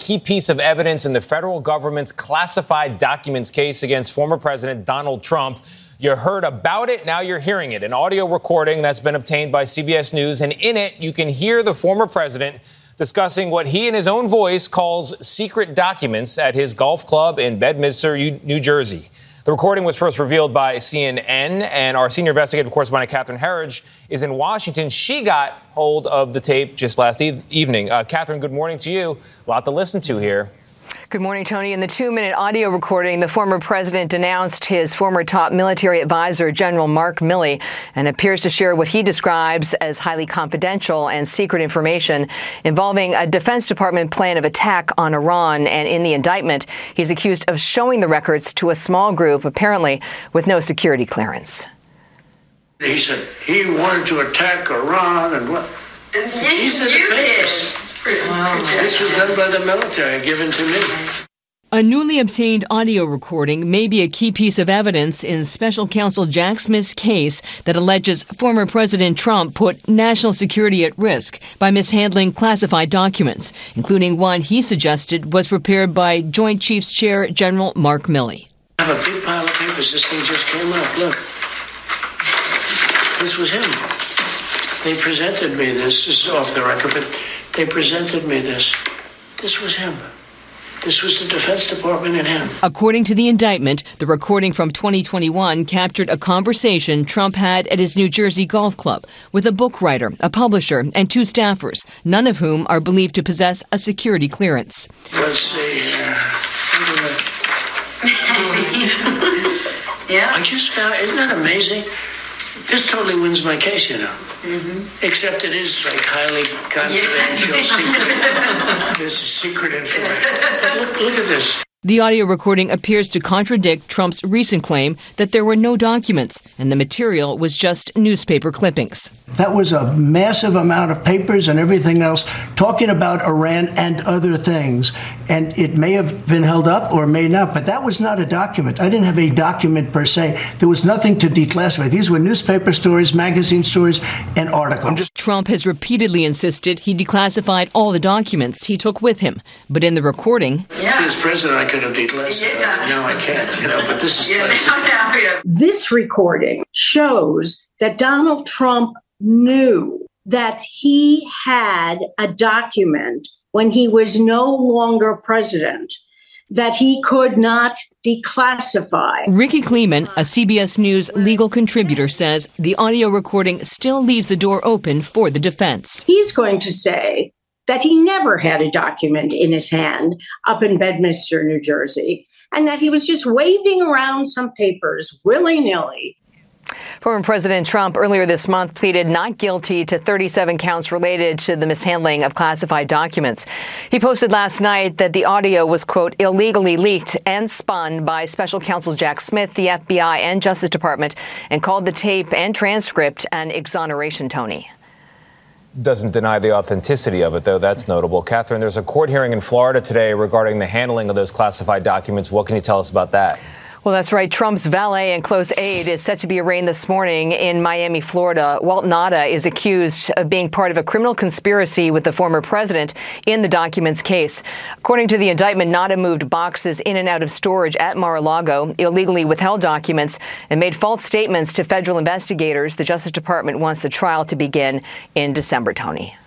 key piece of evidence in the federal government's classified documents case against former President Donald Trump. You heard about it. Now you're hearing it. An audio recording that's been obtained by CBS News. And in it, you can hear the former president discussing what he in his own voice calls secret documents at his golf club in Bedminster, New Jersey. The recording was first revealed by CNN, and our senior investigative correspondent, Catherine Herridge, is in Washington. She got hold of the tape just last evening. Catherine, good morning to you. A lot to listen to here. Good morning, Tony. In the 2-minute audio recording, the former president denounced his former top military advisor, General Mark Milley, and appears to share what he describes as highly confidential and secret information involving a Defense Department plan of attack on Iran. And in the indictment, he's accused of showing the records to a small group, apparently with no security clearance. He said he wanted to attack Iran and what? These are the papers. This was done by the military and given to me. A newly obtained audio recording may be a key piece of evidence in special counsel Jack Smith's case that alleges former President Trump put national security at risk by mishandling classified documents, including one he suggested was prepared by Joint Chiefs Chair General Mark Milley. I have a big pile of papers. This thing just came out. Look. This was him. They presented me this. This is off the record, but they presented me this. This was him. This was the Defense Department and him. According to the indictment, the recording from 2021 captured a conversation Trump had at his New Jersey golf club with a book writer, a publisher, and 2 staffers, none of whom are believed to possess a security clearance. Let's see here. Yeah. I just found, isn't that amazing? This totally wins my case, you know. Mm-hmm. Except it is like highly confidential, secret. This is secret information. Look at this. The audio recording appears to contradict Trump's recent claim that there were no documents and the material was just newspaper clippings. That was a massive amount of papers and everything else talking about Iran and other things. And it may have been held up or may not, but that was not a document. I didn't have a document per se. There was nothing to declassify. These were newspaper stories, magazine stories, and articles. Trump has repeatedly insisted he declassified all the documents he took with him. But in the recording... See, as president, I could have declassified. No, I can't, but this is classified. This recording shows that Donald Trump knew that he had a document when he was no longer president that he could not declassify. Ricky Kleeman, a CBS News legal contributor, says the audio recording still leaves the door open for the defense. He's going to say that he never had a document in his hand up in Bedminster, New Jersey, and that he was just waving around some papers willy-nilly. Former President Trump earlier this month pleaded not guilty to 37 counts related to the mishandling of classified documents. He posted last night that the audio was, quote, illegally leaked and spun by special counsel Jack Smith, the FBI, and Justice Department, and called the tape and transcript an exoneration, Tony. Doesn't deny the authenticity of it, though. That's notable. Catherine, there's a court hearing in Florida today regarding the handling of those classified documents. What can you tell us about that? Well, that's right. Trump's valet and close aide is set to be arraigned this morning in Miami, Florida. Walt Nauta is accused of being part of a criminal conspiracy with the former president in the documents case. According to the indictment, Nauta moved boxes in and out of storage at Mar-a-Lago, illegally withheld documents, and made false statements to federal investigators. The Justice Department wants the trial to begin in December, Tony.